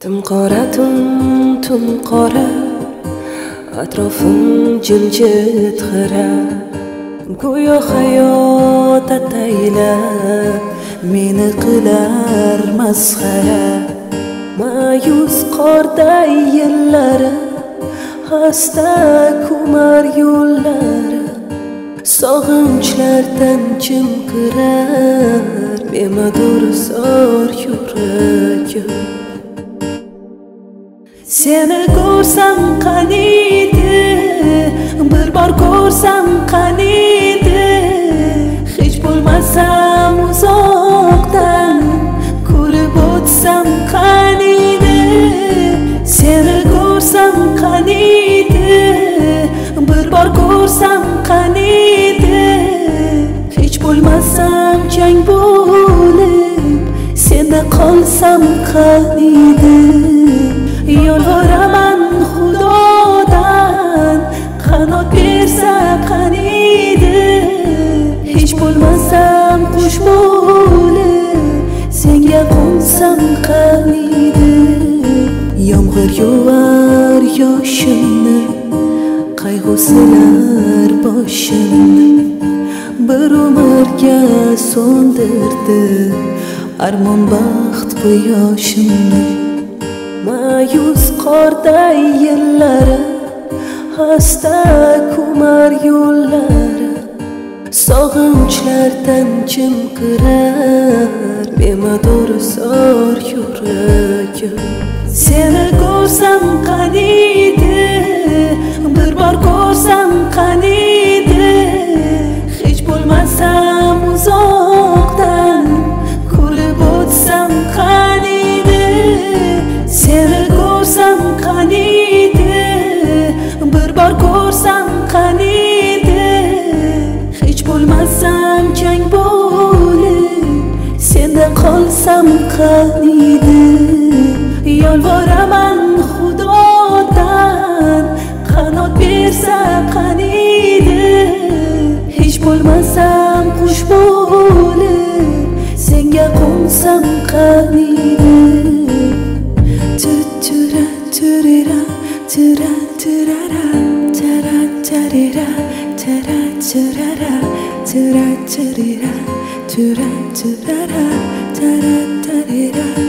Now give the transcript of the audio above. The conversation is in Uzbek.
Tüm qora atrofim jimjit xira go'yo hayot ataylab meni qilar masxara ma'yus qorday yillari xasta ko'mar yo'llari sog'inchlardan chimqirar bemadur zor yuragim. Seni ko'rsam qaniydi, bir bor ko'rsam qaniydi, hech bo'lmasam uzoqdan ko'rib o'tsam qaniydi. Seni ko'rsam qaniydi, bir bor ko'rsam qaniydi, hech bo'lmasam chang bo'lib senda qolsam qaniydi. Yolvoraman Xudodan qanot bersa qaniydi, hech bo'lmasam qush bo'lib senga qo'nsam qaniydi. Yomg'ir yuvar yoshimni, qayg'u silar boshimni, bir umrga so'ndirdi armon baxt quyoshimni. Ma'yus qorday yillari xasta ko'mar yo'llari sog'inchlardan chimqirar bemadur zor yuragim. Seni ko'rsam qaniydi, bir bor ko'rsam qaniydi, hech bo'lmasam uzoqdan ko'rib o'tsam qaniydi. Seni ko'rsam qaniydi, bir bor ko'rsam qaniydi, hech bo'lmasam chang bo'lib senda qolsam qaniydi. Yolvoraman Xudodan qanot bersa qaniydi, hech bo'lmasam qush bo'lib senga qo'nsam qaniydi. Tura turira tura turara tara tarira tara turara tura turira tura turara tara tarira